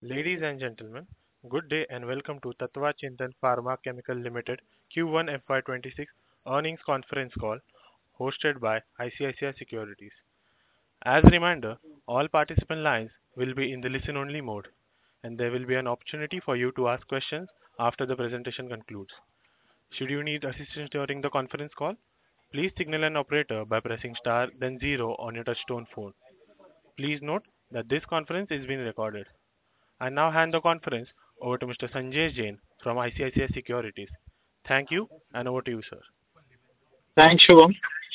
Ladies and gentlemen, good day and welcome to Tattva Chintan Pharma Chemical Limited Q1 FY26 earnings conference call hosted by ICICI Securities. As a reminder, all participant lines will be in the listen-only mode, and there will be an opportunity for you to ask questions after the presentation concludes. Should you need assistance during the conference call, please signal an operator by pressing star then zero on your touchtone phone. Please note that this conference is being recorded. I now hand the conference over to Mr. Sanjay Jain from ICICI Securities. Thank you, and over to you, sir. Thanks, Shubham.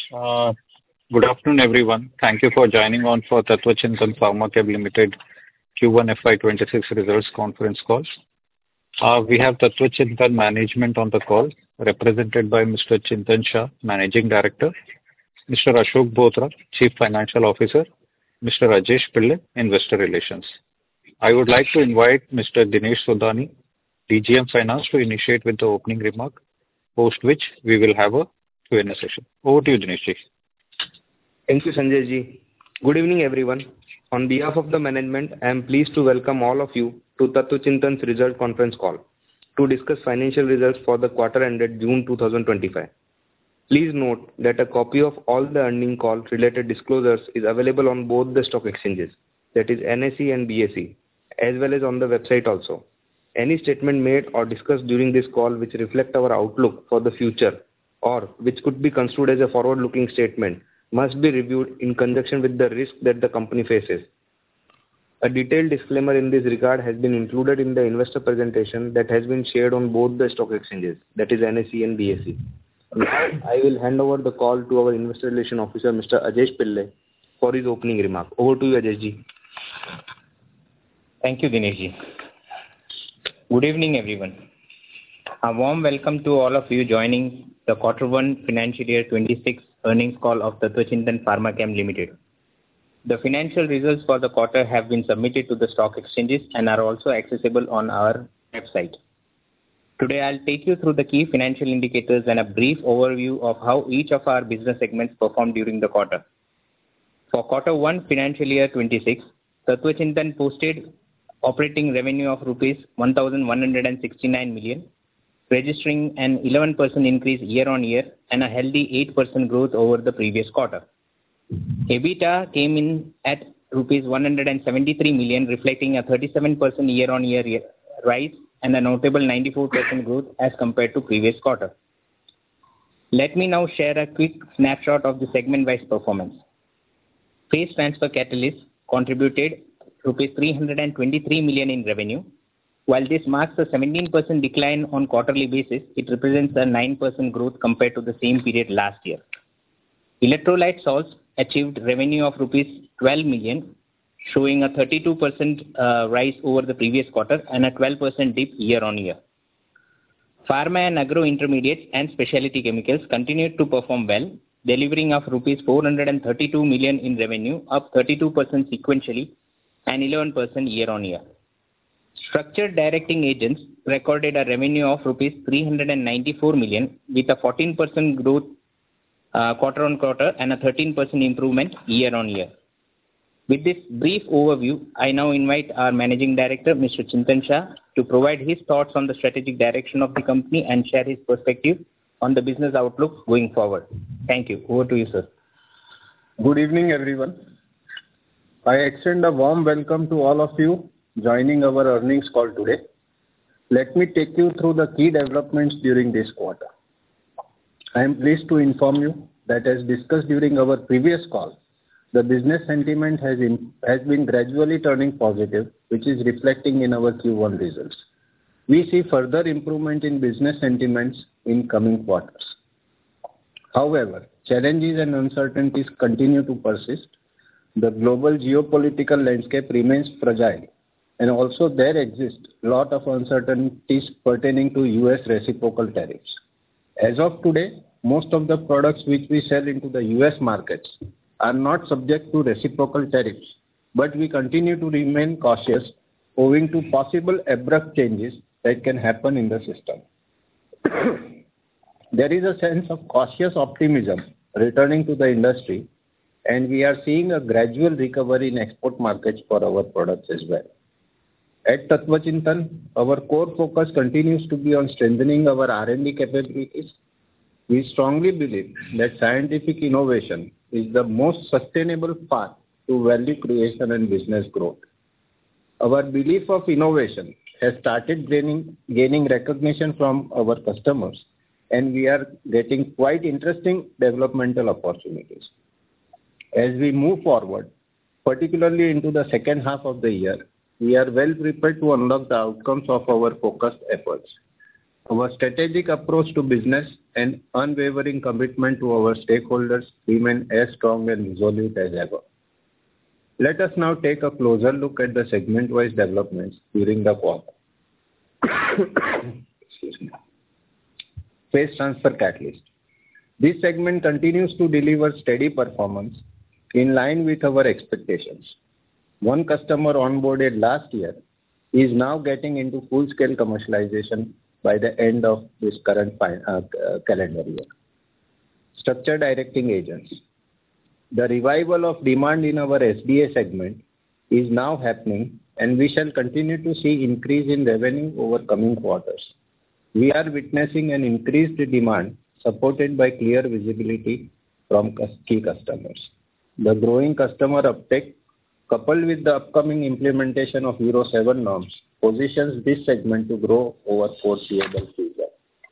Good afternoon, everyone. Thank you for joining on for Tattva Chintan Pharma Chemical Limited Q1 FY26 results conference call. We have Tattva Chintan management on the call, represented by Mr. Chintan Shah, Managing Director, Mr. Ashok Bothra, Chief Financial Officer, Mr. Rajesh Pillai, Investor Relations. I would like to invite Mr. Dinesh Sodani, DGM Finance, to initiate with the opening remark, post which we will have a Q&A session. Over to you, Dinesh ji. Thank you, Sanjay ji. Good evening, everyone. On behalf of the management, I am pleased to welcome all of you to Tattva Chintan's result conference call to discuss financial results for the quarter ended June 2025. Please note that a copy of all the earning call related disclosures is available on both the stock exchanges, that is NSE and BSE, as well as on the website also. Any statement made or discussed during this call which reflect our outlook for the future or which could be construed as a forward-looking statement must be reviewed in conjunction with the risk that the company faces. A detailed disclaimer in this regard has been included in the investor presentation that has been shared on both the stock exchanges, that is NSE and BSE. Now, I will hand over the call to our Investor Relations Officer, Mr. Rajesh Pillai, for his opening remark. Over to you, Rajesh ji. Thank you, Dinesh ji. Good evening, everyone. A warm welcome to all of you joining the Q1 Financial Year 26 earnings call of Tattva Chintan Pharma Chemical Limited. The financial results for the quarter have been submitted to the stock exchanges and are also accessible on our website. Today, I'll take you through the key financial indicators and a brief overview of how each of our business segments performed during the quarter. For Q1 Financial Year 26, Tattva Chintan posted operating revenue of rupees 1,169 million, registering an 11% increase year-on-year and a healthy 8% growth over the previous quarter. EBITDA came in at rupees 173 million, reflecting a 37% year-on-year rise and a notable 94% growth as compared to previous quarter. Let me now share a quick snapshot of the segment-wise performance. Phase transfer catalyst contributed rupees 323 million in revenue. While this marks a 17% decline on quarterly basis, it represents a 9% growth compared to the same period last year. Electrolyte salts achieved revenue of rupees 12 million, showing a 32% rise over the previous quarter and a 12% dip year-on-year. Pharma and agro intermediates and specialty chemicals continued to perform well, delivering of rupees 432 million in revenue, up 32% sequentially and 11% year-on-year. Structured directing agents recorded a revenue of rupees 394 million with a 14% growth quarter-on-quarter and a 13% improvement year-on-year. With this brief overview, I now invite our Managing Director, Mr. Chintan Shah, to provide his thoughts on the strategic direction of the company and share his perspective on the business outlook going forward. Thank you. Over to you, sir. Good evening, everyone. I extend a warm welcome to all of you joining our earnings call today. Let me take you through the key developments during this quarter. I am pleased to inform you that, as discussed during our previous call, the business sentiment has been gradually turning positive, which is reflecting in our Q1 results. We see further improvement in business sentiments in coming quarters. However, challenges and uncertainties continue to persist. The global geopolitical landscape remains fragile, and also there exist a lot of uncertainties pertaining to US reciprocal tariffs. As of today, most of the products which we sell into the US markets are not subject to reciprocal tariffs, but we continue to remain cautious owing to possible abrupt changes that can happen in the system. There is a sense of cautious optimism returning to the industry, and we are seeing a gradual recovery in export markets for our products as well. At Tattva Chintan, our core focus continues to be on strengthening our R&D capabilities. We strongly believe that scientific innovation is the most sustainable path to value creation and business growth. Our belief of innovation has started gaining recognition from our customers, and we are getting quite interesting developmental opportunities. As we move forward, particularly into the second half of the year, we are well prepared to unlock the outcomes of our focused efforts. Our strategic approach to business and unwavering commitment to our stakeholders remain as strong and resolute as ever. Let us now take a closer look at the segment-wise developments during the quarter. Phase Transfer Catalyst. This segment continues to deliver steady performance in line with our expectations. One customer onboarded last year is now getting into full-scale commercialization by the end of this current calendar year. Structured Directing Agents. The revival of demand in our SDA segment is now happening, and we shall continue to see increase in revenue over coming quarters. We are witnessing an increased demand supported by clear visibility from key customers. The growing customer uptake, coupled with the upcoming implementation of Euro 7 norms, positions this segment to grow over foreseeable future.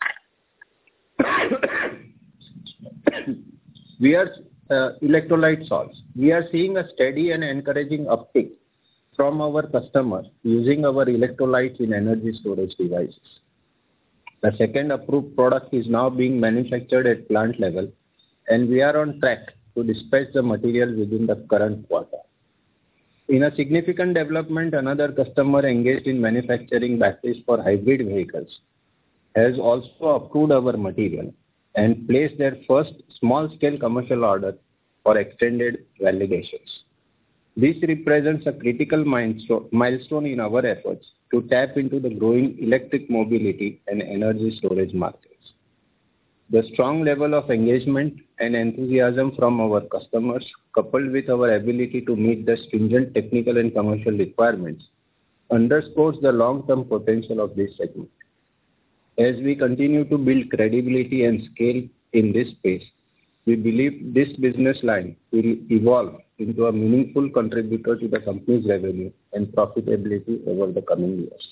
Electrolyte salts. We are seeing a steady and encouraging uptick from our customers using our electrolytes in energy storage devices. The second approved product is now being manufactured at plant level, and we are on track to dispatch the material within the current quarter. In a significant development, another customer engaged in manufacturing batteries for hybrid vehicles has also approved our material and placed their first small-scale commercial order for extended validations. This represents a critical milestone in our efforts to tap into the growing electric mobility and energy storage markets. The strong level of engagement and enthusiasm from our customers, coupled with our ability to meet the stringent technical and commercial requirements, underscores the long-term potential of this segment. As we continue to build credibility and scale in this space, we believe this business line will evolve into a meaningful contributor to the company's revenue and profitability over the coming years.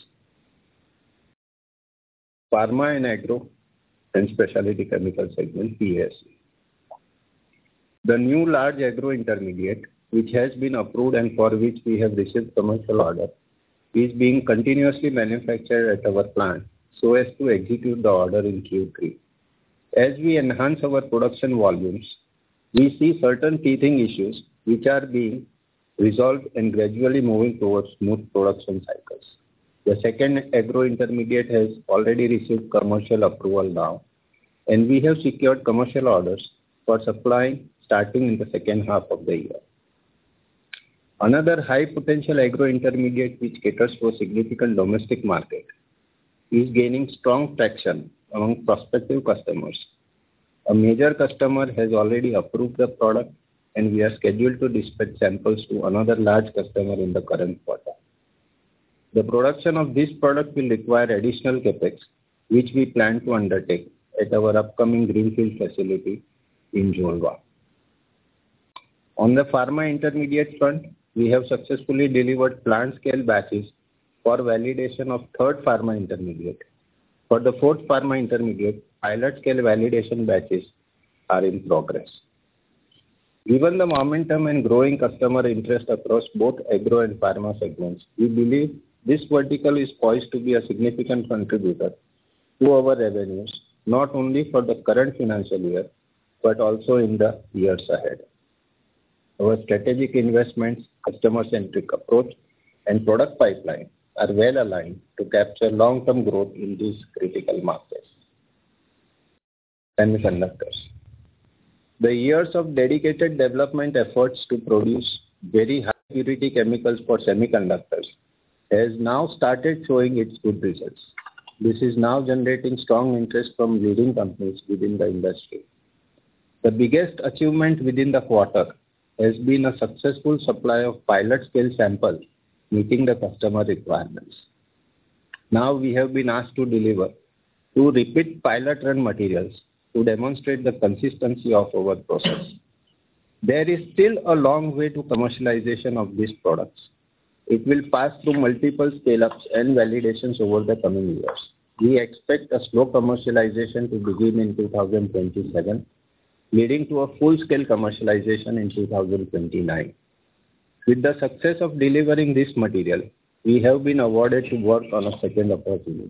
Pharma and Agro and Specialty Chemical segment, PASC. The new large agro intermediate, which has been approved and for which we have received commercial order, is being continuously manufactured at our plant so as to execute the order in Q3. As we enhance our production volumes, we see certain teething issues which are being resolved and gradually moving towards smooth production cycles. The second agro intermediate has already received commercial approval now, and we have secured commercial orders for supplying starting in the second half of the year. Another high potential agro intermediate which caters to a significant domestic market is gaining strong traction among prospective customers. A major customer has already approved the product, and we are scheduled to dispatch samples to another large customer in the current quarter. The production of this product will require additional capex, which we plan to undertake at our upcoming greenfield facility in Jolwa. On the pharma intermediate front, we have successfully delivered plant-scale batches for validation of third pharma intermediate. For the fourth pharma intermediate, pilot-scale validation batches are in progress. Given the momentum and growing customer interest across both agro and pharma segments, we believe this vertical is poised to be a significant contributor to our revenues, not only for the current financial year, but also in the years ahead. Our strategic investments, customer-centric approach, and product pipeline are well aligned to capture long-term growth in these critical markets. Semiconductors. The years of dedicated development efforts to produce very high purity chemicals for semiconductors has now started showing its good results. This is now generating strong interest from leading companies within the industry. The biggest achievement within the quarter has been a successful supply of pilot scale samples meeting the customer requirements. Now we have been asked to deliver 2 repeat pilot run materials to demonstrate the consistency of our process. There is still a long way to commercialization of these products. It will pass through multiple scale-ups and validations over the coming years. We expect a slow commercialization to begin in 2027, leading to a full-scale commercialization in 2029. With the success of delivering this material, we have been awarded to work on a second opportunity.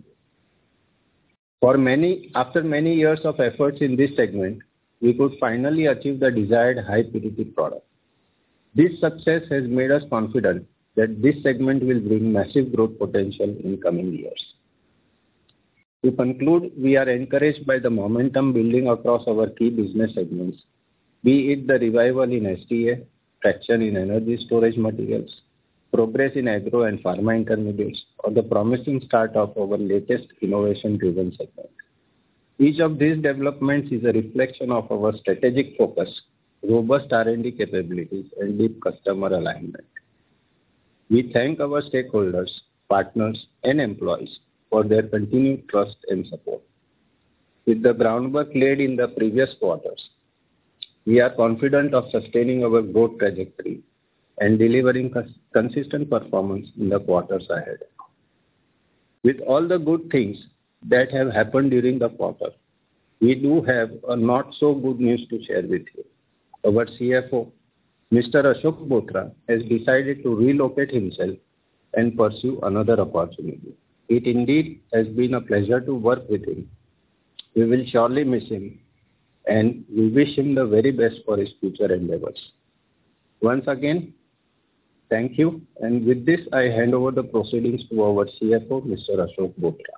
After many years of efforts in this segment, we could finally achieve the desired high purity product. This success has made us confident that this segment will bring massive growth potential in coming years. To conclude, we are encouraged by the momentum building across our key business segments, be it the revival in SDA, traction in energy storage materials, progress in agro and pharma intermediates, or the promising start of our latest innovation-driven segment. Each of these developments is a reflection of our strategic focus, robust R&D capabilities, and deep customer alignment. We thank our stakeholders, partners, and employees for their continued trust and support. With the groundwork laid in the previous quarters, we are confident of sustaining our growth trajectory and delivering consistent performance in the quarters ahead. With all the good things that have happened during the quarter, we do have a not so good news to share with you. Our CFO, Mr. Ashok Bothra, has decided to relocate himself and pursue another opportunity. It indeed has been a pleasure to work with him. We will surely miss him, and we wish him the very best for his future endeavors. Once again, thank you, and with this I hand over the proceedings to our CFO, Mr. Ashok Bothra.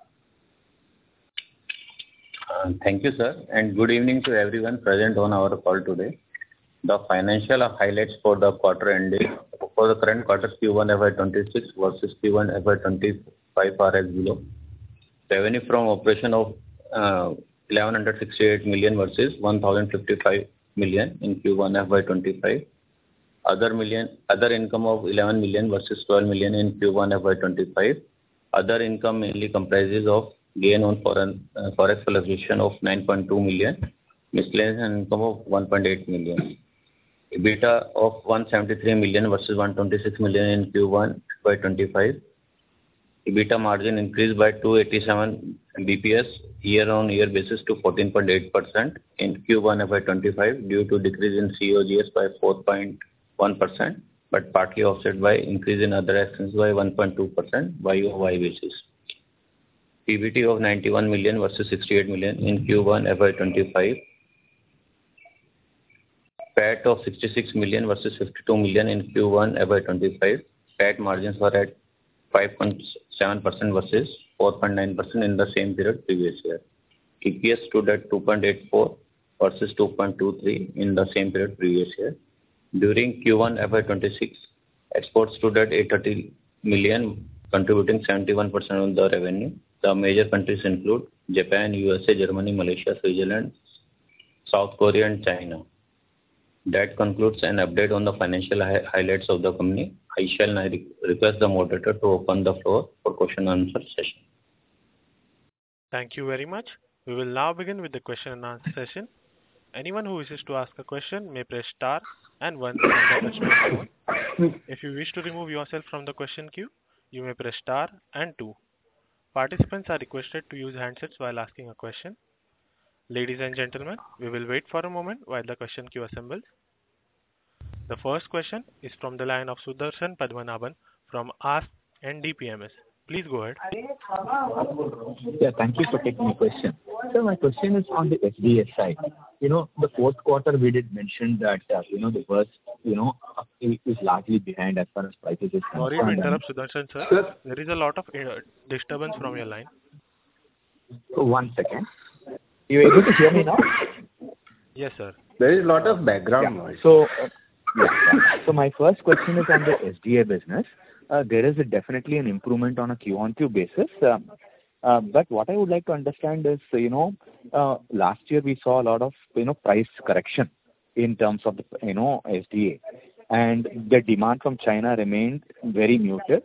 Thank you, sir, and good evening to everyone present on our call today. The financial highlights for the quarter ended for the current quarter Q1 FY26 versus Q1 FY25 are as below. Revenue from operation of 1168 million versus 1055 million in Q1 FY25. Other income of 11 million versus 12 million in Q1 FY25. Other income mainly comprises of gain on forex fluctuation of 9.2 million, miscellaneous income of 1.8 million. EBITDA of 173 million versus 126 million in Q1 FY25. EBITDA margin increased by 287 BPS year-on-year basis to 14.8% in Q1 FY25 due to decrease in COGS by 4.1%, but partly offset by increase in other expenses by 1.2% YoY basis. PBT of 91 million versus 68 million in Q1 FY25. PAT of 66 million versus 52 million in Q1 FY25. PAT margins were at 5.7% versus 4.9% in the same period previous year. EPS stood at 2.84 versus 2.23 in the same period previous year. During Q1 FY26, exports stood at 830 million, contributing 71% of the revenue. The major countries include Japan, USA, Germany, Malaysia, Switzerland, South Korea, and China. That concludes an update on the financial highlights of the company. I shall now request the moderator to open the floor for question and answer session. Thank you very much. We will now begin with the question and answer session. Anyone who wishes to ask a question may press star and 1 on the touchtone phone. If you wish to remove yourself from the question queue, you may press star and 2. Participants are requested to use handsets while asking a question. Ladies and gentlemen, we will wait for a moment while the question queue assembles. The first question is from the line of Sudarshan Padmanabhan from Ask NDPMS. Please go ahead. Yeah, thank you for taking my question. So my question is on the SDA side. The fourth quarter we did mention that, the worst, is largely behind as far as prices is concerned. Sorry to interrupt, Sudarshan sir. There is a lot of disturbance from your line. 1 second. You able to hear me now? Yes, sir. There is a lot of background noise. So my first question is on the SDA business. There is definitely an improvement on a Q-on-Q basis. But what I would like to understand is, last year we saw a lot of, price correction in terms of the, SDA. And the demand from China remained very muted.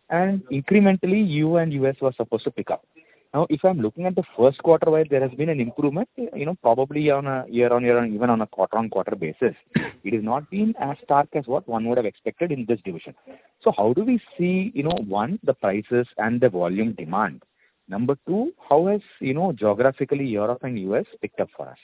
and incrementally EU and US were supposed to pick up. Now, if I'm looking at the first quarter, where there has been an improvement, probably on a year-on-year and even on a quarter-on-quarter basis, it has not been as stark as what one would have expected in this division. So how do we see, one, the prices and the volume demand? Number two, how has, geographically Europe and US picked up for us?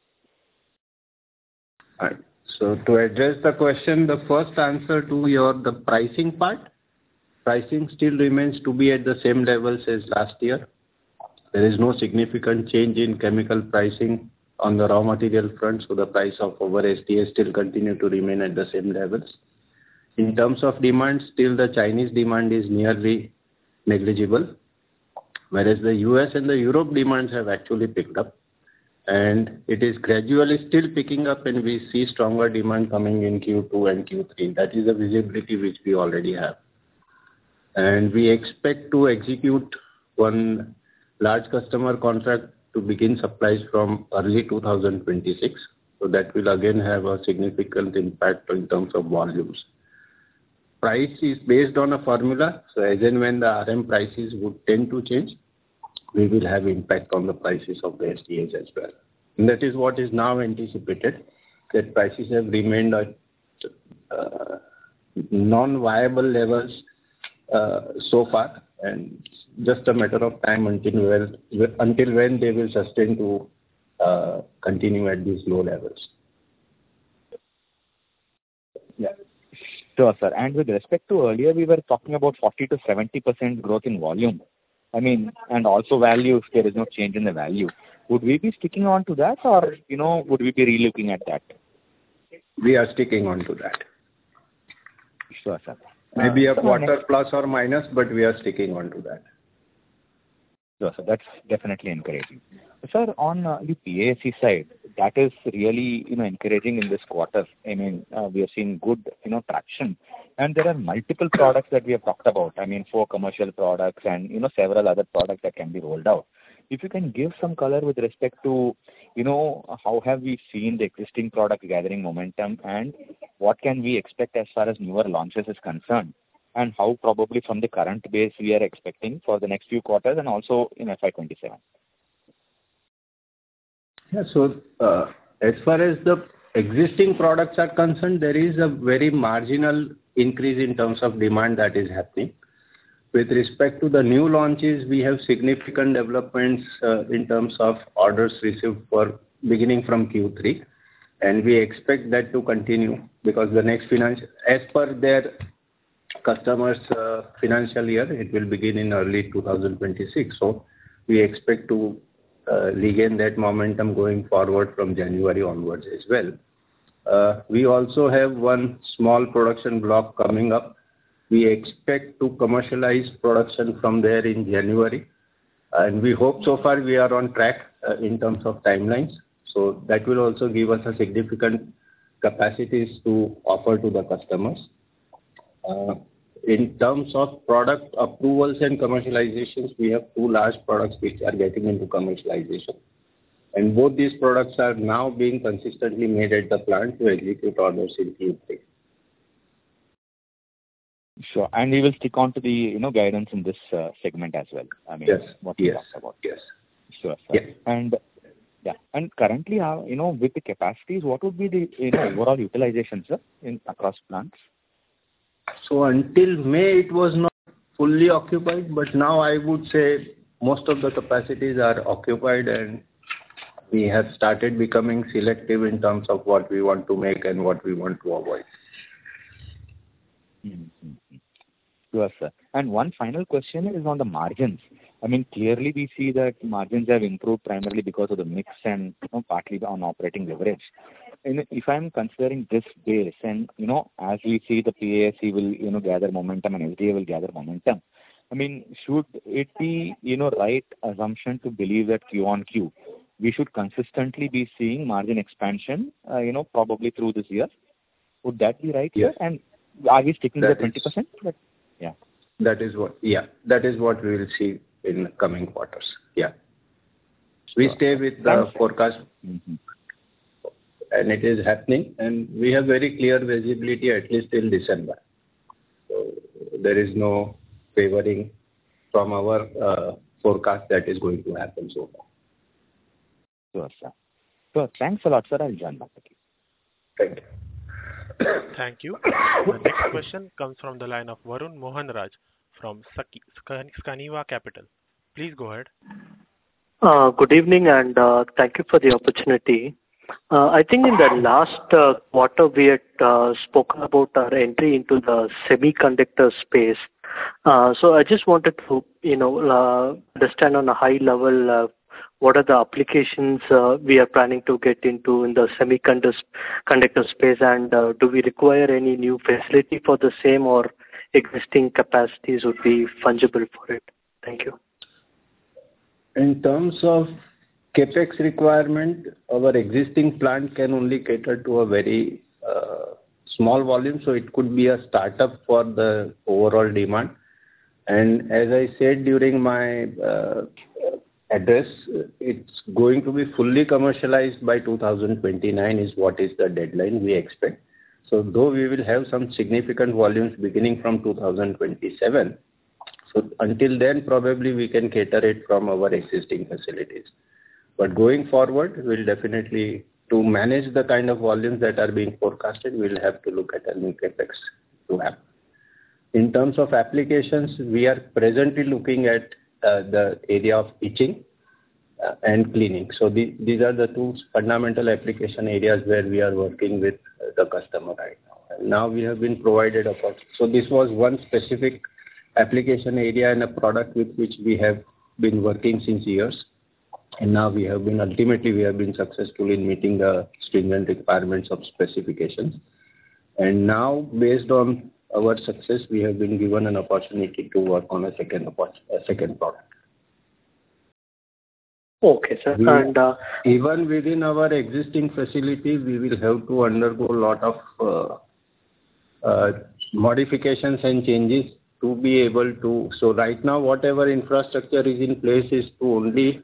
Right. So to address the question, the first answer to the pricing part, pricing still remains to be at the same levels as last year. There is no significant change in chemical pricing on the raw material front, so the price of our SDA still continue to remain at the same levels. In terms of demand, still the Chinese demand is nearly negligible, whereas the US and the Europe demands have actually picked up. And it is gradually still picking up, and we see stronger demand coming in Q2 and Q3. That is the visibility which we already have. And we expect to execute one large customer contract to begin supplies from early 2026. So that will again have a significant impact in terms of volumes. Price is based on a formula. So as and when the RM prices would tend to change, we will have impact on the prices of the SDAs as well. And that is what is now anticipated, that prices have remained at non-viable levels so far, and just a matter of time until when they will sustain to continue at these low levels. Yeah, sure, sir. And with respect to earlier, we were talking about 40 to 70% growth in volume. I mean, and also value if there is no change in the value. Would we be sticking on to that, or, would we be relooking at that? We are sticking on to that. Sure, sir. Maybe a quarter plus or minus, but we are sticking on to that. Sure, sir. That's definitely encouraging. Sir, on the PAC side, that is really, encouraging in this quarter. I mean, we have seen good, traction. And there are multiple products that we have talked about. I mean, 4 commercial products and, several other products that can be rolled out. If you can give some color with respect to, how have we seen the existing product gathering momentum, and what can we expect as far as newer launches is concerned, and how probably from the current base we are expecting for the next few quarters and also in FY27? Yeah, so as far as the existing products are concerned, there is a very marginal increase in terms of demand that is happening. With respect to the new launches, we have significant developments in terms of orders received for beginning from Q3, and we expect that to continue because the next as per their customers' financial year, it will begin in early 2026. So we expect to regain that momentum going forward from January onwards as well. We also have one small production block coming up. We expect to commercialize production from there in January, and we hope so far we are on track in terms of timelines. So that will also give us a significant capacities to offer to the customers. In terms of product approvals and commercializations, we have 2 large products which are getting into commercialization. And both these products are now being consistently made at the plant to execute orders in Q3. Sure. And we will stick on to the, guidance in this segment as well. I mean, yes. What you talked about. Yes. Sure, sir. Yes. And and currently, with the capacities, what would be the overall utilization, sir, across plants? So until May, it was not fully occupied, but now I would say most of the capacities are occupied, and we have started becoming selective in terms of what we want to make and what we want to avoid. Mm-hmm. Sure, sir. And one final question is on the margins. I mean, clearly we see that margins have improved primarily because of the mix and partly on operating leverage. And if I'm considering this base and, as we see the PAC will, gather momentum and SDA will gather momentum, I mean, should it be, right assumption to believe that Q on Q, we should consistently be seeing margin expansion, probably through this year? Would that be right? Yes. And are we sticking to the 20%? Yeah. That is what we will see in coming quarters. Yeah. We stay with the forecast, and it is happening, and we have very clear visibility at least till December. So there is no favoring from our forecast that is going to happen so far. Sure, sir. So thanks a lot, sir. I'll join back again. Thank you. Thank you. The next question comes from the line of Varun Mohanraj from Skaniva Capital. Please go ahead. Good evening, and thank you for the opportunity. I think in the last quarter we had spoken about our entry into the semiconductor space. So I just wanted to, understand on a high level what are the applications we are planning to get into in the semiconductor space, and do we require any new facility for the same, or existing capacities would be fungible for it? Thank you. In terms of capex requirement, our existing plant can only cater to a very small volume, so it could be a startup for the overall demand. And as I said during my address, it's going to be fully commercialized by 2029 is what is the deadline we expect. So though we will have some significant volumes beginning from 2027, so until then probably we can cater it from our existing facilities. But going forward, we'll definitely, to manage the kind of volumes that are being forecasted, we'll have to look at a new capex to happen. In terms of applications, we are presently looking at the area of etching and cleaning. So these are the two fundamental application areas where we are working with the customer right now. And now we have been provided a part. So this was one specific application area and a product with which we have been working since years. And now we have been successful in meeting the stringent requirements of specifications. And now, based on our success, we have been given an opportunity to work on a second product. Okay, sir. And even within our existing facility, we will have to undergo a lot of modifications and changes to be able to. So right now, whatever infrastructure is in place is to only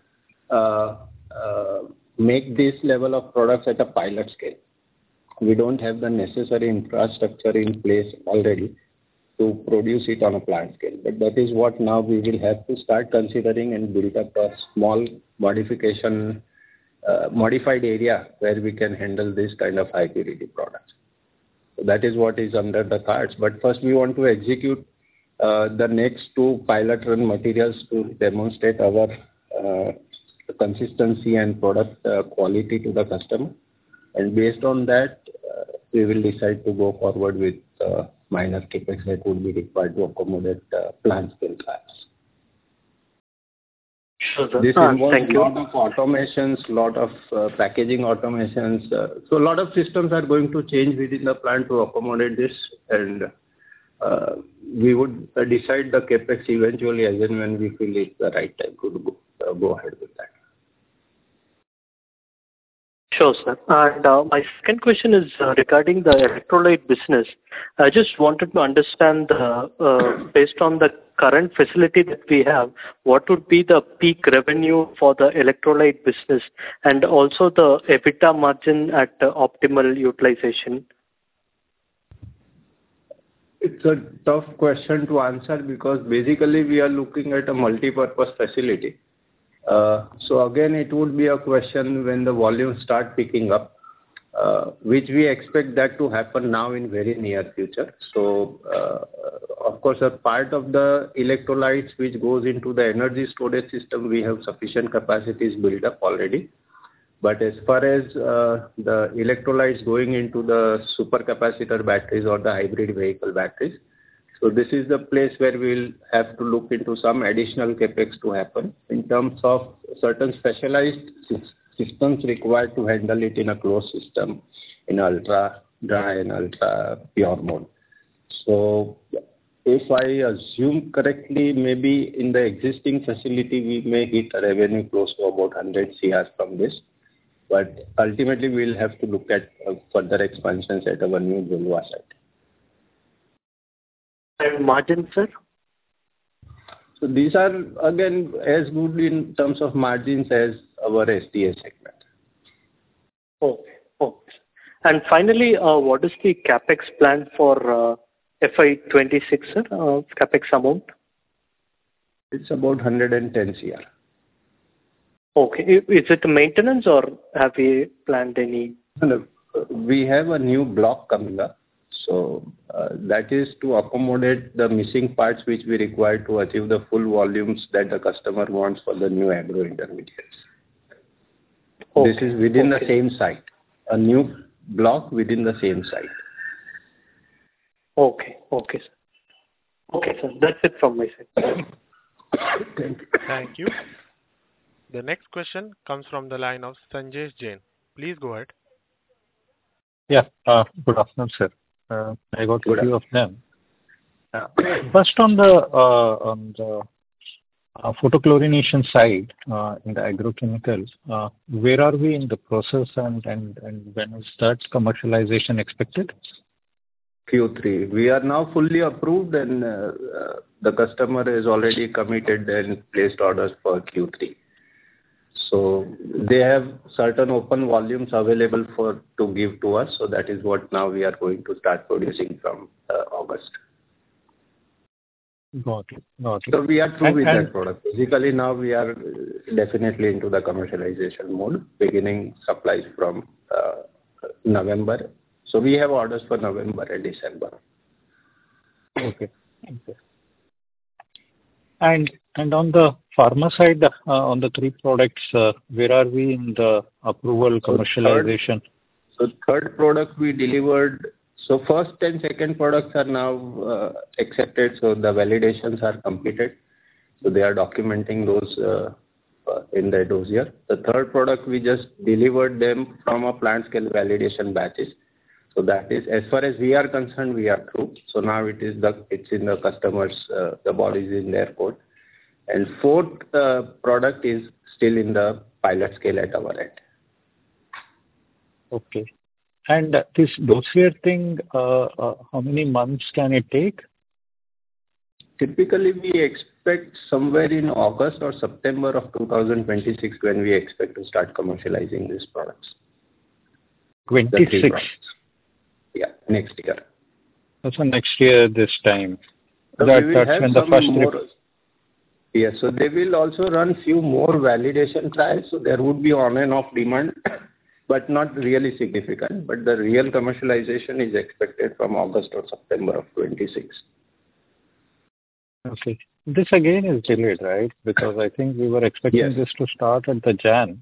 make this level of products at a pilot scale. We don't have the necessary infrastructure in place already to produce it on a plant scale. But that is what now we will have to start considering and build up a small modified area where we can handle this kind of high purity products. So that is what is under the cards. But first we want to execute the next two pilot run materials to demonstrate our consistency and product quality to the customer. And based on that, we will decide to go forward with minor capex that would be required to accommodate plant scale trials. Sure, sir. This involves Thank you. a lot of automations, lot of packaging automations. So a lot of systems are going to change within the plant to accommodate this, and we would decide the capex eventually as and when we feel it's the right time to go ahead with that. Sure, sir. And my second question is regarding the electrolyte business. I just wanted to understand, based on the current facility that we have, what would be the peak revenue for the electrolyte business, and also the EBITDA margin at optimal utilization? It's a tough question to answer because basically we are looking at a multi-purpose facility. So again, it would be a question when the volumes start picking up, which we expect that to happen now in very near future. So, of course, a part of the electrolytes which goes into the energy storage system, we have sufficient capacities built up already. But as far as the electrolytes going into the supercapacitor batteries or the hybrid vehicle batteries, so this is the place where we'll have to look into some additional capex to happen in terms of certain specialized systems required to handle it in a closed system, in ultra dry and ultra pure mode. So if I assume correctly, maybe in the existing facility we may hit a revenue close to about 100 CR from this. But ultimately we'll have to look at further expansions at our new Jhalua site. And margin, sir? So these are again as good in terms of margins as our SDA segment. Okay. And finally, what is the capex plan for FY26, sir? Capex amount? It's about 110 CR. Okay. Is it maintenance or have we planned any? No, we have a new block coming up. So that is to accommodate the missing parts which we require to achieve the full volumes that the customer wants for the new agro intermediates. Okay. This is within the same site, a new block within the same site. Okay, sir. Okay, sir. That's it from my side. Thank you. Thank you. The next question comes from the line of Sanjesh Jain. Please go ahead. Yeah. Good afternoon, sir. I got a few of them. First, on the photochlorination side in the agrochemicals, where are we in the process and when is that commercialization expected? Q3. We are now fully approved and the customer is already committed and placed orders for Q3. So they have certain open volumes available to give to us. So that is what now we are going to start producing from August. Got it. So we are through with that product. Basically now we are definitely into the commercialization mode, beginning supplies from November. So we have orders for November and December. Okay. And on the pharma side, on the 3 products, where are we in the approval commercialization? So third product we delivered. So first and second products are now accepted. So the validations are completed. So they are documenting those in the dossier. The third product we just delivered them from a plant scale validation batches. So that is, as far as we are concerned, we are through. So now it's in the customers, the ball is in their court. And fourth product is still in the pilot scale at our end. Okay. And this dossier thing, how many months can it take? Typically, we expect somewhere in August or September of 2026 when we expect to start commercializing these products. 26? Yeah, next year. So next year this time. So That's when the first... Yes, so they will also run few more validation trials. So there would be on and off demand, but not really significant. But the real commercialization is expected from August or September of 26. Okay. This again is delayed, right? Because I think we were expecting this to start at the Jan.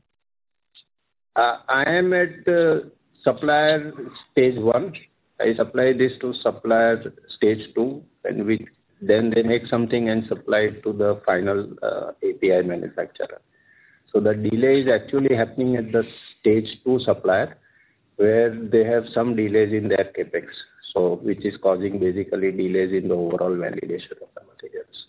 I am at supplier stage 1. I supply this to supplier stage 2, and then they make something and supply it to the final API manufacturer. So the delay is actually happening at the stage 2 supplier, where they have some delays in their capex, so which is causing basically delays in the overall validation of the materials.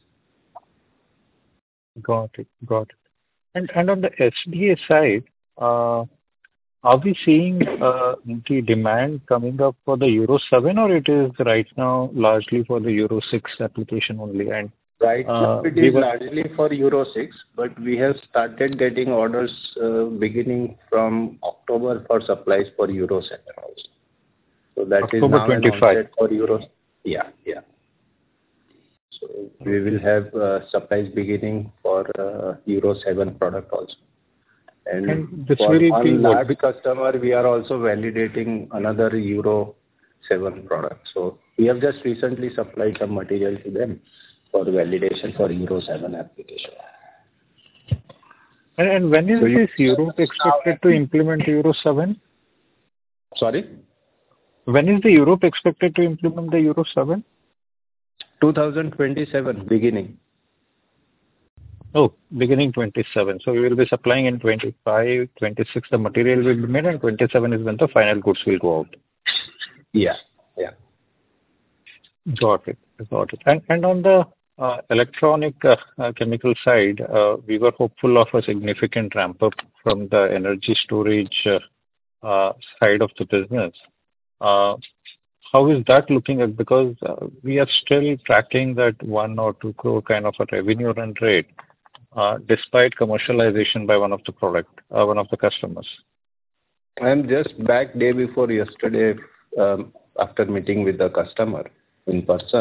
Got it. And on the SDA side, are we seeing the demand coming up for the Euro 7, or it is right now largely for the Euro 6 application only? And right now it is largely for Euro 6, but we have started getting orders beginning from October for supplies for Euro 7 also. So that October is now 25 for Euro. Yeah. So we will have supplies beginning for Euro 7 product also. And this for will one large customer, we are also validating another Euro 7 product. So we have just recently supplied some material to them for validation for Euro 7 application. And when is this Europe expected to implement Euro 7? Sorry? When is the Europe expected to implement the Euro 7? 2027, beginning. Oh, beginning 27. So we will be supplying in 25, 26, the material will be made, and 27 is when the final goods will go out. Yeah. Got it. And on the electronic chemical side, we were hopeful of a significant ramp up from the energy storage side of the business. How is that looking at? Because we are still tracking that 1 or 2 crore kind of a revenue run rate, despite commercialization by one of the customers. I am just back day before yesterday after meeting with the customer in person.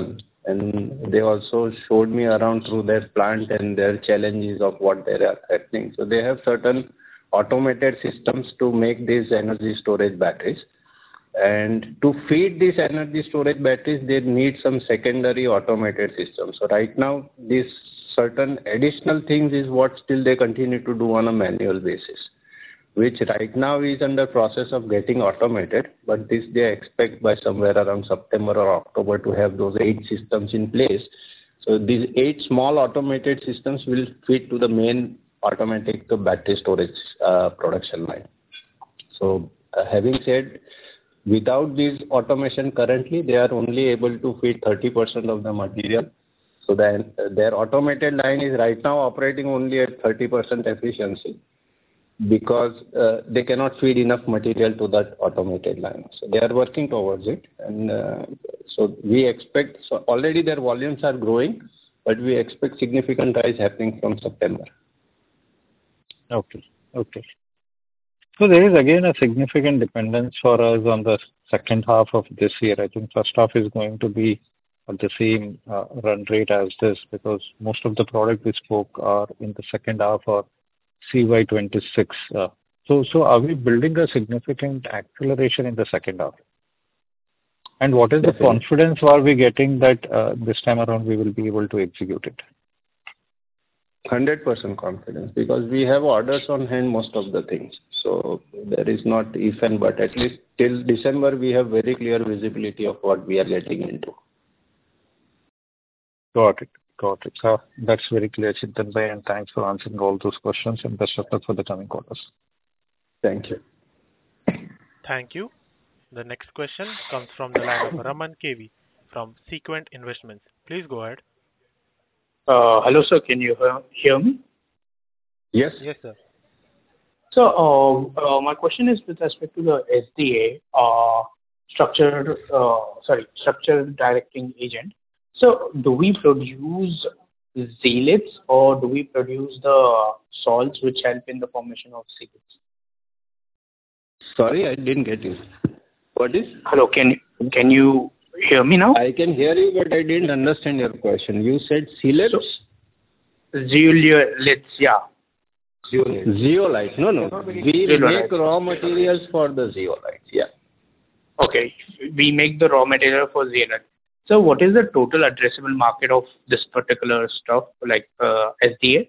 and they also showed me around through their plant and their challenges of what they are happening. So they have certain automated systems to make these energy storage batteries. And to feed these energy storage batteries, they need some secondary automated systems. So right now, these certain additional things is what still they continue to do on a manual basis, which right now is under process of getting automated, but this they expect by somewhere around September or October to have those 8 systems in place. So these 8 small automated systems will feed to the main automatic battery storage production line. So having said, without this automation currently, they are only able to feed 30% of the material. So then their automated line is right now operating only at 30% efficiency, because they cannot feed enough material to that automated line. So they are working towards it. And so we expect, so already their volumes are growing, but we expect significant rise happening from September. Okay. So there is again a significant dependence for us on the second half of this year. I think first half is going to be at the same run rate as this, because most of the product we spoke are in the second half or CY26. So are we building a significant acceleration in the second half? And what is the confidence are we getting that this time around we will be able to execute it? 100% confidence, because we have orders on hand most of the things. So there is not if and but. At least till December, we have very clear visibility of what we are getting into. Got it. So that's very clear, Chintan bhai, and thanks for answering all those questions, and best of luck for the coming quarters. Thank you. Thank you. The next question comes from the line of Raman KV from Sequent Investments. Please go ahead. Hello, sir. Can you hear me? Yes. Yes, sir. So my question is with respect to the SDA, structured directing agent. So do we produce zeolites or do we produce the salts which help in the formation of zeolites? Sorry, I didn't get you. What is? Hello, can you hear me now? I can hear you, but I didn't understand your question. You said zeolites? Zeolites, yeah. Zeolite. No. We make raw materials for the zeolites. Yeah. Okay. We make the raw material for zeolite. So what is the total addressable market of this particular stuff, like SDA?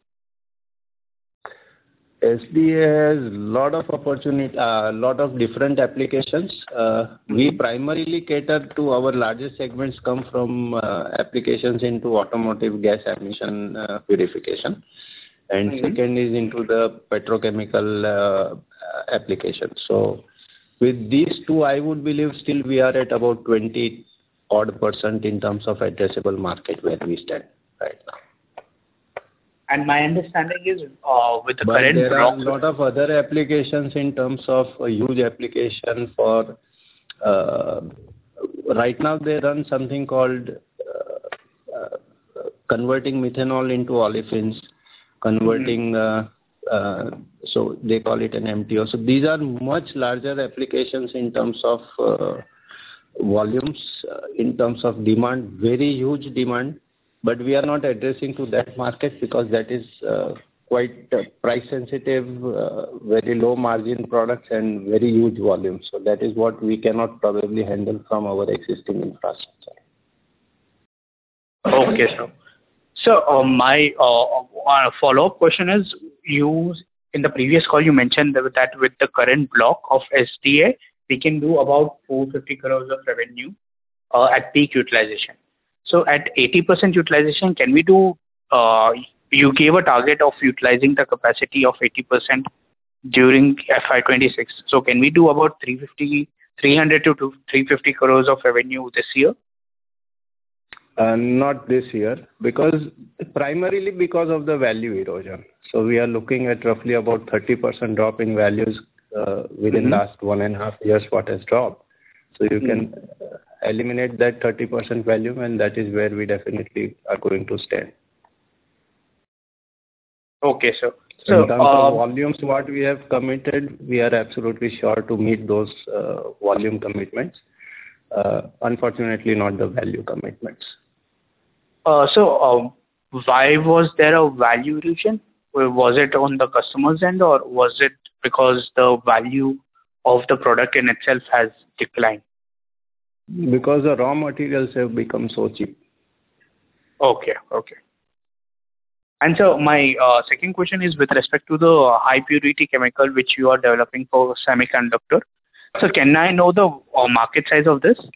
SDA has a lot of opportunity, a lot of different applications. We primarily cater to our largest segments come from applications into automotive gas emission purification. And second is into the petrochemical applications. So with these two, I would believe still we are at about 20% in terms of addressable market where we stand right now. And my understanding is with the but current there block... are a lot of other applications in terms of a huge application for right now they run something called converting methanol into olefins, converting so they call it an MTO. So these are much larger applications in terms of volumes, in terms of demand, very huge demand. But we are not addressing to that market because that is quite price sensitive, very low margin products and very huge volumes. So that is what we cannot probably handle from our existing infrastructure. Okay, sir. So my follow-up question is, you in the previous call you mentioned that with the current block of SDA, we can do about 450 crores of revenue at peak utilization. So at 80% utilization, can we do, you gave a target of utilizing the capacity of 80% during FY26. So can we do about 300 to 350 crores of revenue this year? Not this year, primarily because of the value erosion. So we are looking at roughly about 30% drop in values within last 1.5 years what has dropped. So you can eliminate that 30% value, and that is where we definitely are going to stand. Okay, sir. So in terms of volumes, what we have committed, we are absolutely sure to meet those volume commitments. Unfortunately, not the value commitments. Why was there a value erosion? Was it on the customer's end, or was it because the value of the product in itself has declined? Because the raw materials have become so cheap. Okay. And so my second question is with respect to the high purity chemical which you are developing for semiconductor. So can I know the market size of this?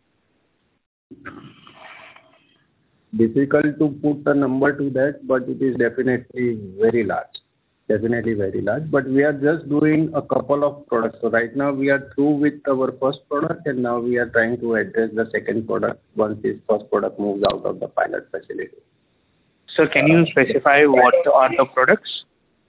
Difficult to put a number to that, but it is definitely very large. Definitely very large. But we are just doing a couple of products. So right now we are through with our first product, and now we are trying to address the second product once this first product moves out of the pilot facility. So can you specify what are the products?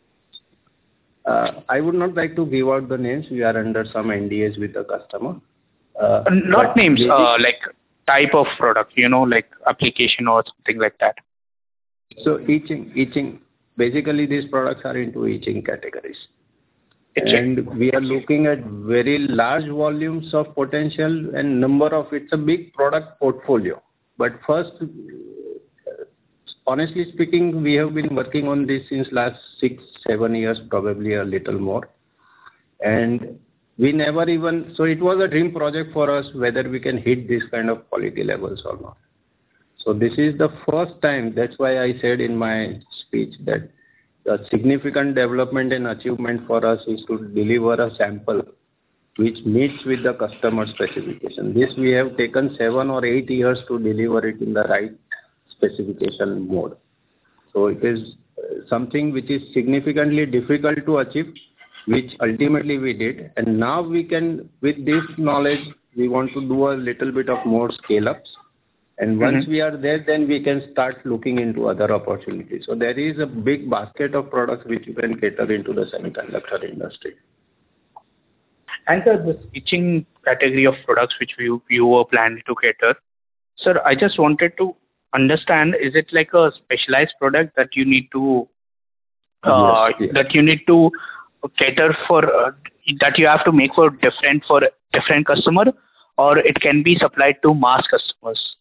I would not like to give out the names. We are under some NDAs with the customer. Not names, like type of product, like application or something like that. So etching. Basically, these products are into etching categories. Etching. And we are looking at very large volumes of potential and it's a big product portfolio. But first, honestly speaking, we have been working on this since last 6-7 years, probably a little more. And we never even, so it was a dream project for us whether we can hit this kind of quality levels or not. So this is the first time, that's why I said in my speech that the significant development and achievement for us is to deliver a sample which meets with the customer specification. This we have taken 7 or 8 years to deliver it in the right specification mode. So it is something which is significantly difficult to achieve, which ultimately we did. And now we can, with this knowledge, we want to do a little bit of more scale-ups. And once we are there, then we can start looking into other opportunities. So there is a big basket of products which you can cater into the semiconductor industry. And this etching category of products which you were planning to cater, sir, I just wanted to understand, is it like a specialized product that you need to Yes. that you need to cater for, that you have to make for different customer, or it can be supplied to mass customers?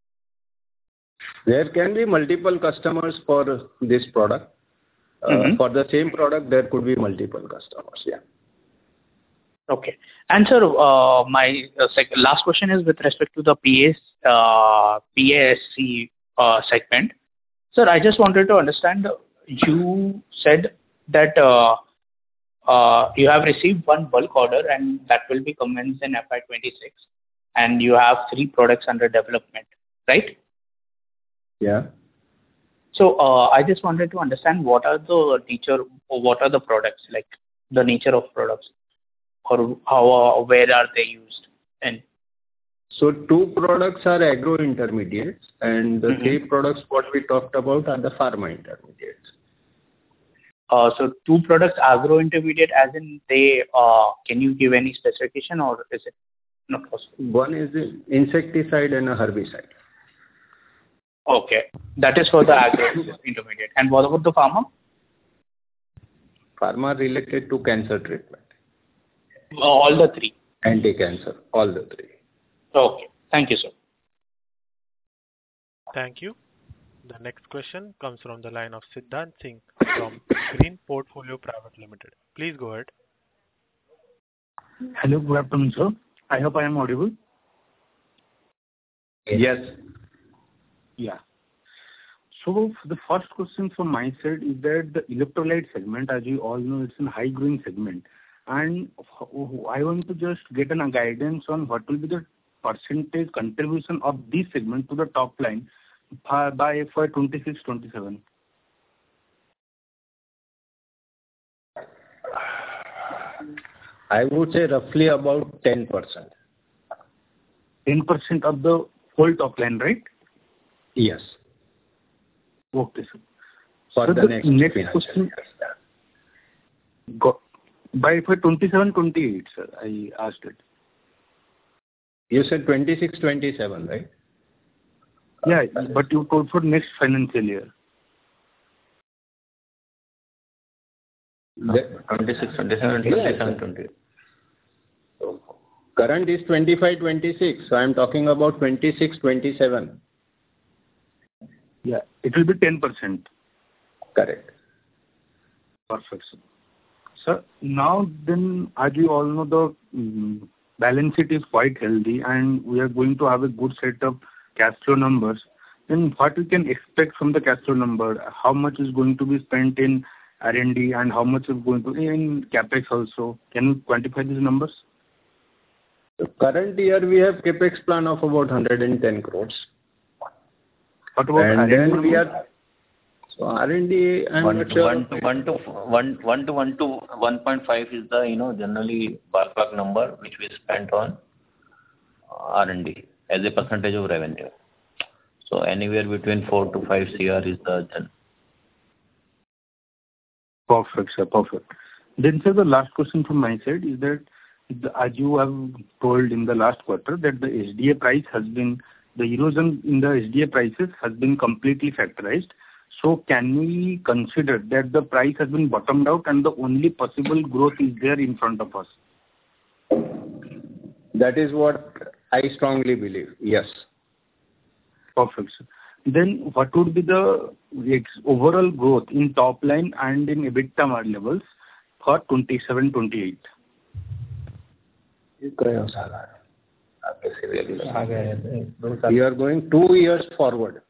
There can be multiple customers for this product. For the same product, there could be multiple customers. Yeah. Okay. And sir, my last question is with respect to the PASC segment. Sir, I just wanted to understand, you said that you have received one bulk order and that will be commenced in FY26, and you have 3 products under development, right? Yeah. So I just wanted to understand what are the nature, or what are the products, like the nature of products, or how, where are they used? And so 2 products are agro intermediates, and the 3 products what we talked about are the pharma intermediates. So 2 products agro intermediate, as in they, can you give any specification, or is it not possible? One is the insecticide and a herbicide. Okay, that is for the agro intermediate. And what about the pharma? Pharma related to cancer treatment. All the 3. Anti-cancer, all the 3. Okay, thank you, sir. Thank you. The next question comes from the line of Siddhant Singh from Green Portfolio Private Limited. Please go ahead. Hello, good afternoon, sir. I hope I am audible. Yes. Yeah. So the first question from my side is that the electrolyte segment, as you all know, it's a high growing segment. And I want to just get a guidance on what will be the percentage contribution of this segment to the top line by FY 26-27. I would say roughly about 10%. 10% of the whole top line, right? Yes. Okay, sir. For so the next question, by FY 27-28, sir, I asked it. You said 26-27, right? Yeah, but you told for next financial year. 26, 27, 27, 28. So current is 25-26, so I am talking about 26-27. Yeah, it will be 10%. Correct. Perfect, sir. Sir, now then, as you all know, the balance sheet is quite healthy, and we are going to have a good set of cash flow numbers. Then what we can expect from the cash flow number? How much is going to be spent in R&D, and how much is going to be in CapEx also? Can you quantify these numbers? The current year, we have CapEx plan of about 110 crores. What about And R&D then we number? are... So R&D, I'm not sure. 1 to 1.5 is the, generally ballpark number which we spent on R&D as a percentage of revenue. So anywhere between 4 to 5 CR is the gen. Perfect, sir. Perfect. Then, sir, the last question from my side is that, as you have told in the last quarter, that the SDA price has been, the erosion in the SDA prices has been completely factorized. So can we consider that the price has been bottomed out and the only possible growth is there in front of us? That is what I strongly believe. Yes. Perfect, sir. Then what would be the overall growth in top line and in EBITDA levels for 27-28? We are going 2 years forward.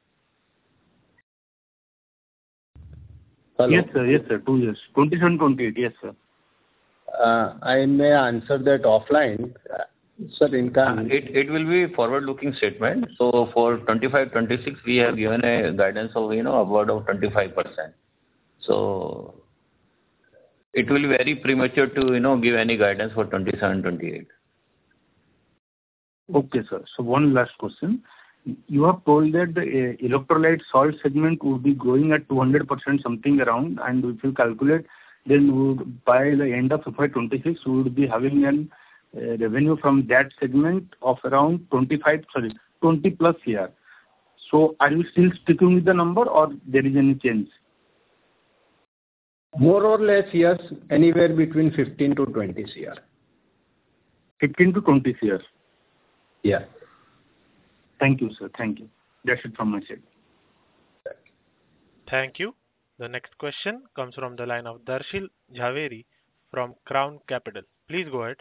Hello? Yes, sir. Yes, sir. 2 years. 27-28. Yes, sir. I may answer that offline. Sir, It will be forward-looking statement. So for 25-26, we have given a guidance of, upward of 25%. So it will be very premature to, give any guidance for 27-28. Okay, sir. So one last question. You have told that the electrolyte salt segment would be growing at 200% something around, and if you calculate, then by the end of FY26, we would be having a revenue from that segment of around 20 plus CR. So are you still sticking with the number, or there is any change? More or less, yes, anywhere between 15 to 20 CR. 15 to 20 CR. Yeah. Thank you, sir. Thank you. That's it from my side. Thank you. The next question comes from the line of Darshil Jhaveri from Crown Capital. Please go ahead.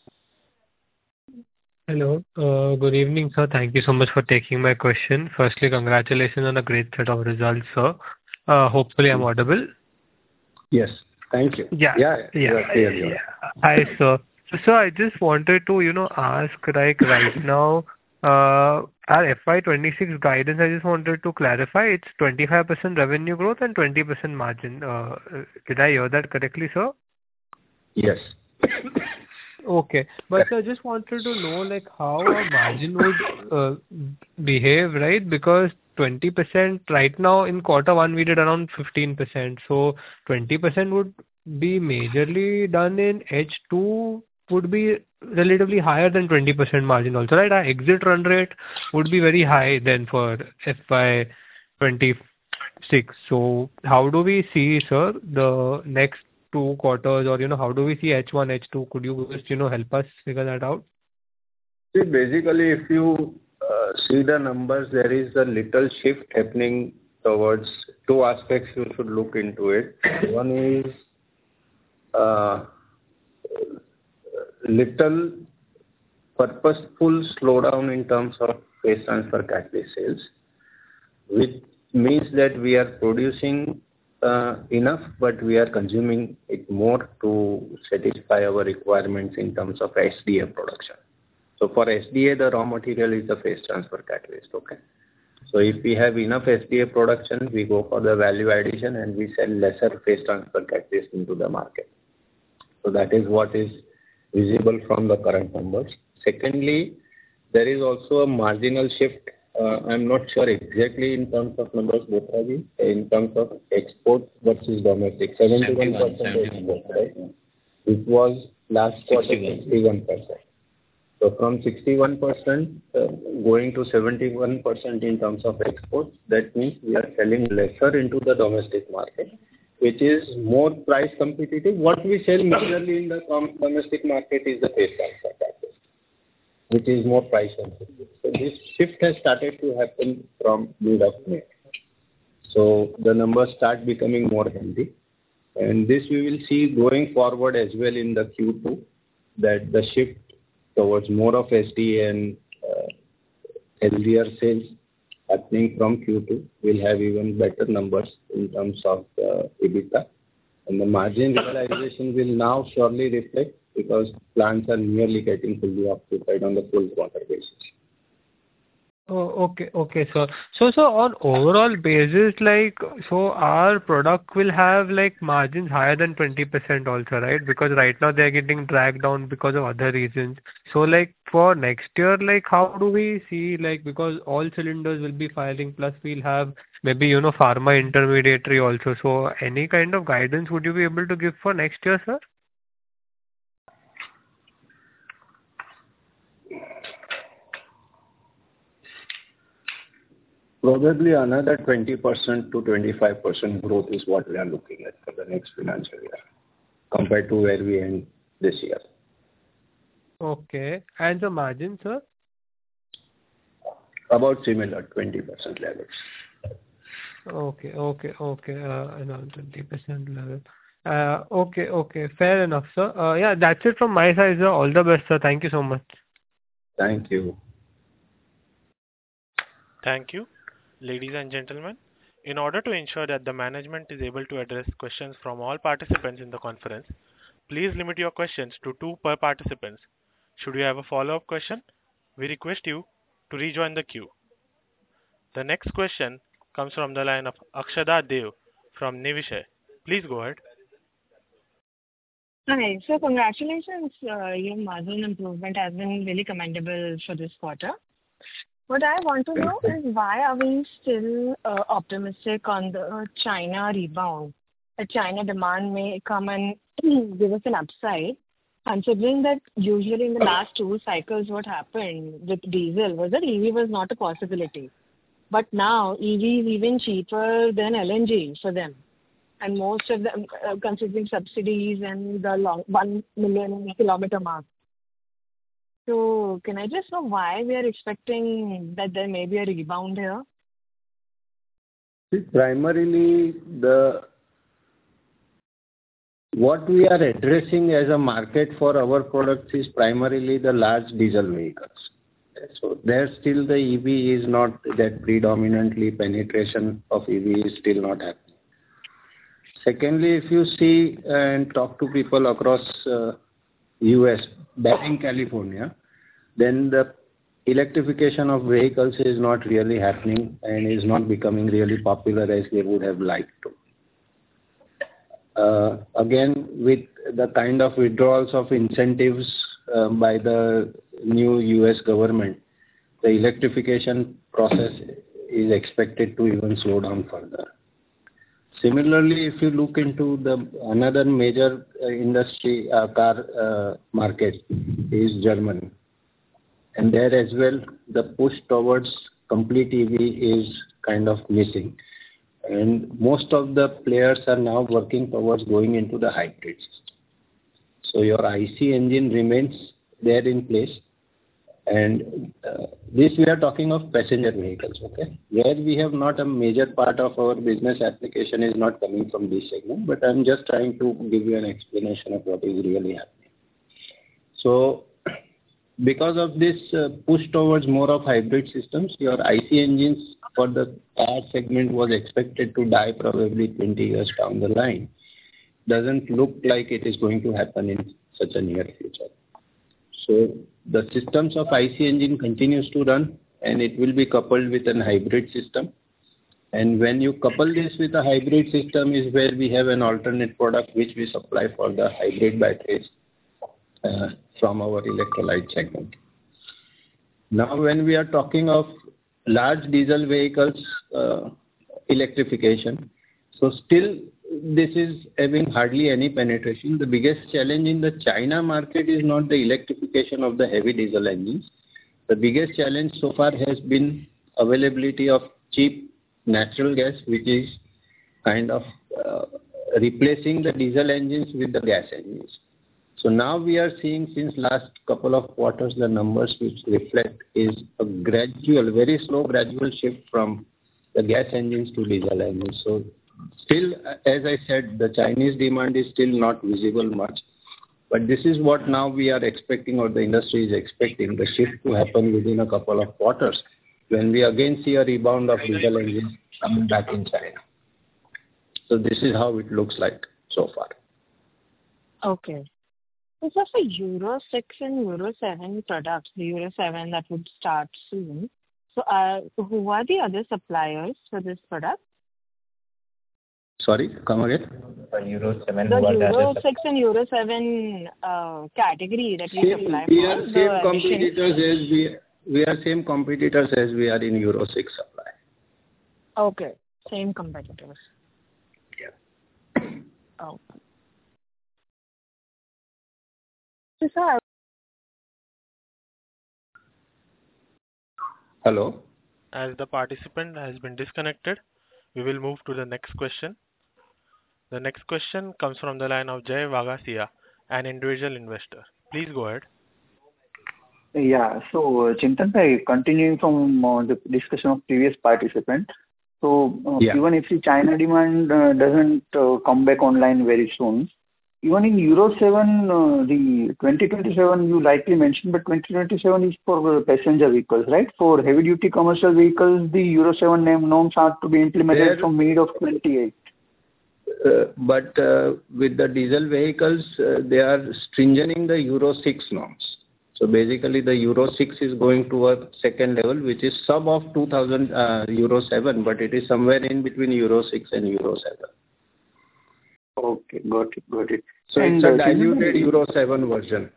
Hello. Good evening, sir. Thank you so much for taking my question. Firstly, congratulations on a great set of results, sir. Hopefully, I'm audible. Yes. Thank you. Yeah. You are clear. Hi, sir. So I just wanted to, ask, like, right now, our FY26 guidance, I just wanted to clarify, it's 25% revenue growth and 20% margin. Did I hear that correctly, sir? Yes. Okay. But I just wanted to know, like, how our margin would behave, right? Because 20% right now in Q1 we did around 15%. So 20% would be majorly done in H2 would be relatively higher than 20% margin also, right? Our exit run rate would be very high then for FY26. So how do we see, sir, the next 2 quarters, or, how do we see H1, H2? Could you just, help us figure that out? See, basically, if you see the numbers, there is a little shift happening towards 2 aspects you should look into it. One is little purposeful slowdown in terms of phase transfer catalyst sales, which means that we are producing enough, but we are consuming it more to satisfy our requirements in terms of SDA production. So for SDA, the raw material is the phase transfer catalyst, okay? So if we have enough SDA production, we go for the value addition and we sell lesser phase transfer catalyst into the market. So that is what is visible from the current numbers. Secondly, there is also a marginal shift. I'm not sure exactly in terms of numbers, both of you, in terms of export versus domestic. 71% export, right? It was last quarter 61%. So from 61% going to 71% in terms of exports, that means we are selling lesser into the domestic market, which is more price competitive. What we sell majorly in the domestic market is the phase transfer catalyst, which is more price sensitive. So this shift has started to happen from mid of May. So the numbers start becoming more healthy. And this we will see going forward as well in the Q2, that the shift towards more of SDA and healthier sales happening from Q2 will have even better numbers in terms of EBITDA. And the margin realization will now surely reflect because plants are nearly getting fully occupied on the full quarter basis. Oh, okay, sir. So on overall basis, like, so our product will have like margins higher than 20% also, right? Because right now they're getting dragged down because of other reasons. So like for next year, like how do we see, like, because all cylinders will be firing, plus we'll have maybe, pharma intermediary also. So any kind of guidance would you be able to give for next year, sir? Probably another 20% to 25% growth is what we are looking at for the next financial year compared to where we end this year. Okay. And the margin, sir? About similar, 20% levels. Okay. Around 20% level. Okay. Fair enough, sir. Yeah, that's it from my side, sir. All the best, sir. Thank you so much. Thank you. Thank you. Ladies and gentlemen, in order to ensure that the management is able to address questions from all participants in the conference, please limit your questions to 2 per participant. Should you have a follow-up question, we request you to rejoin the queue. The next question comes from the line of Akshada Dev from Nivishay. Please go ahead. Hi. So congratulations. Your margin improvement has been really commendable for this quarter. What I want to know is why are we still optimistic on the China rebound? The China demand may come and give us an upside, considering that usually in the last 2 cycles what happened with diesel was that EV was not a possibility. But now EV is even cheaper than LNG for them. And most of them considering subsidies and the 1 million kilometer mark. So can I just know why we are expecting that there may be a rebound here? Primarily, what we are addressing as a market for our products is primarily the large diesel vehicles. So there still the EV is not that predominantly penetration of EV is still not happening. Secondly, if you see and talk to people across US, barring California, then the electrification of vehicles is not really happening and is not becoming really popular as they would have liked to. Again, with the kind of withdrawals of incentives by the new US government, the electrification process is expected to even slow down further. Similarly, if you look into another major industry car market is Germany. And there as well, the push towards complete EV is kind of missing. And most of the players are now working towards going into the hybrid system. So your IC engine remains there in place. And this we are talking of passenger vehicles, okay? Where we have not a major part of our business application is not coming from this segment, but I'm just trying to give you an explanation of what is really happening. So because of this push towards more of hybrid systems, your IC engines for the car segment was expected to die probably 20 years down the line. Doesn't look like it is going to happen in such a near future. So the systems of IC engine continues to run and it will be coupled with an hybrid system. And when you couple this with a hybrid system is where we have an alternate product which we supply for the hybrid batteries from our electrolyte segment. Now when we are talking of large diesel vehicles electrification, so still this is having hardly any penetration. The biggest challenge in the China market is not the electrification of the heavy diesel engines. The biggest challenge so far has been availability of cheap natural gas, which is kind of replacing the diesel engines with the gas engines. So now we are seeing since last couple of quarters the numbers which reflect is a gradual, very slow gradual shift from the gas engines to diesel engines. So still, as I said, the Chinese demand is still not visible much. But this is what now we are expecting, or the industry is expecting, the shift to happen within a couple of quarters, when we again see a rebound of diesel engines coming back in China. So this is how it looks like so far. Okay. So for Euro 6 and Euro 7 products, the Euro 7 that would start soon, so who are the other suppliers for this product? Sorry, come again? Euro 7. The Euro 6 and Euro 7 category that we supply for. We are same competitors as we are in Euro 6 supply. Okay, same competitors. Yeah. Okay. So, sir, hello? As the participant has been disconnected, we will move to the next question. The next question comes from the line of Jay Vagasia, an individual investor. Please go ahead. Yeah. So, Chintan bhai, continuing from the discussion of previous participant. So, even if the China demand doesn't come back online very soon, even in Euro 7, the 2027 you likely mentioned, but 2027 is for passenger vehicles, right? For heavy duty commercial vehicles, the Euro 7 norms are to be implemented from mid of 28. But with the diesel vehicles, they are stringening the Euro 6 norms. So basically the Euro 6 is going to a second level, which is sub of 2000 Euro 7, but it is somewhere in between Euro 6 and Euro 7. Okay, got it. So it's a diluted Euro 7 version.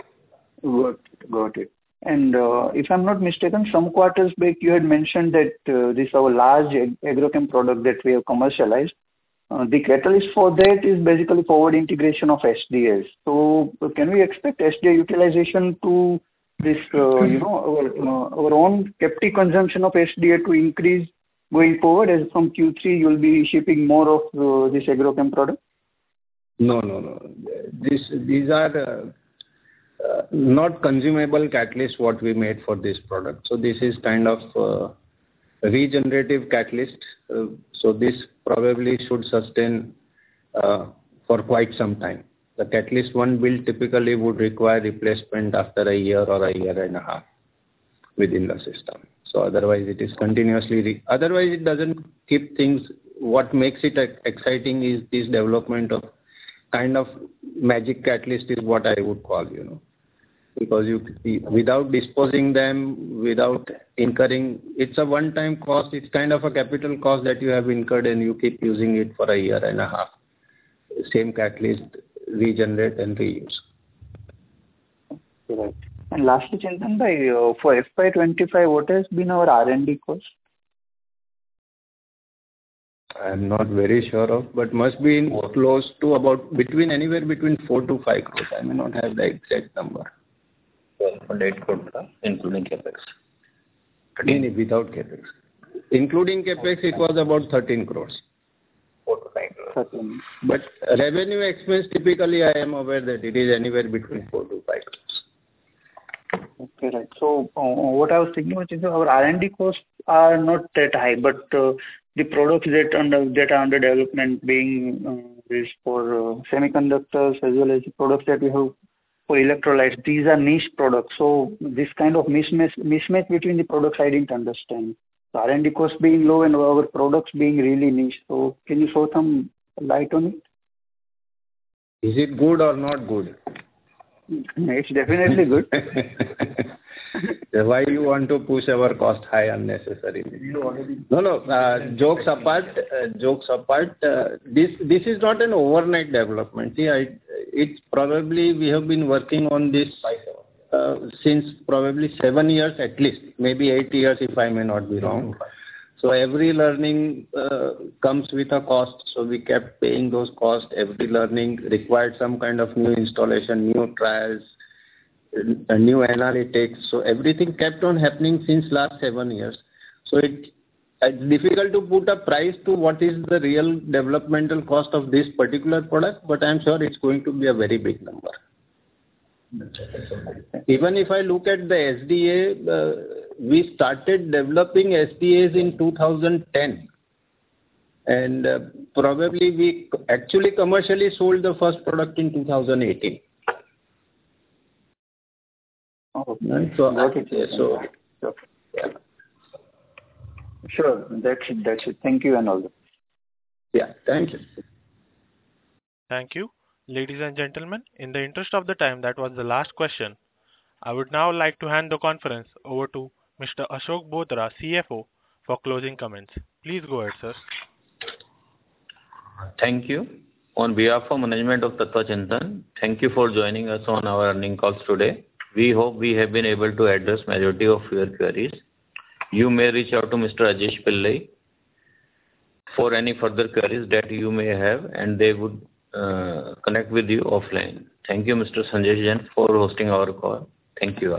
Got it. And if I'm not mistaken, some quarters back you had mentioned that this our large agrochem product that we have commercialized, the catalyst for that is basically forward integration of SDS. So can we expect SDA utilization to this, our own captive consumption of SDA to increase going forward, as from Q3 you'll be shipping more of this agrochem product? No. These are not consumable catalysts what we made for this product. So this is kind of regenerative catalyst. So this probably should sustain for quite some time. The catalyst one build typically would require replacement after a year or a year and a half within the system. So otherwise it is continuously, otherwise it doesn't keep things. What makes it exciting is this development of kind of magic catalyst is what I would call, because without disposing them, without incurring, it's a one-time cost. It's kind of a capital cost that you have incurred and you keep using it for a year and a half. Same catalyst, regenerate and reuse. Right. And lastly, Chintan bhai, for FY25, what has been our R&D cost? I'm not very sure of, but must be close to about anywhere between 4 to 5 crores. I may not have the exact number. 12.8 crores, including capex. Without capex. Including capex, it was about 13 crores. 4 to 5 crores. But revenue expense, typically I am aware that it is anywhere between 4 to 5 crores. Okay, right. So what I was thinking was, our R&D costs are not that high, but the products that are under development, being this for semiconductors, as well as the products that we have for electrolytes, these are niche products. So this kind of mismatch between the products I didn't understand. The R&D cost being low and our products being really niche. So can you throw some light on it? Is it good or not good? It's definitely good. Why you want to push our cost high unnecessarily? No. Jokes apart, this is not an overnight development. See, it's probably we have been working on this since probably 7 years at least, maybe 8 years if I may not be wrong. So every learning comes with a cost. So we kept paying those costs. Every learning required some kind of new installation, new trials, new analytics. So everything kept on happening since last 7 years. So it's difficult to put a price to what is the real developmental cost of this particular product, but I'm sure it's going to be a very big number. Even if I look at the SDA, we started developing SDAs in 2010. And probably we actually commercially sold the first product in 2018. Okay. Yeah. Sure. That's it. Thank you and all that. Yeah. Thank you. Thank you. Ladies and gentlemen, in the interest of the time, that was the last question. I would now like to hand the conference over to Mr. Ashok Bothra, CFO, for closing comments. Please go ahead, sir. Thank you. On behalf of management of Tattva Chintan, thank you for joining us on our earnings calls today. We hope we have been able to address majority of your queries. You may reach out to Mr. Ajesh Pillai for any further queries that you may have, and they would connect with you offline. Thank you, Mr. Sanjay Jain, for hosting our call. Thank you.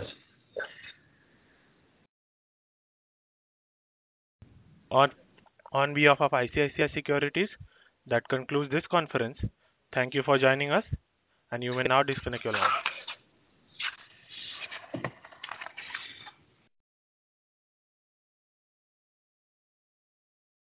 On behalf of ICICI Securities, that concludes this conference. Thank you for joining us, and you may now disconnect your line.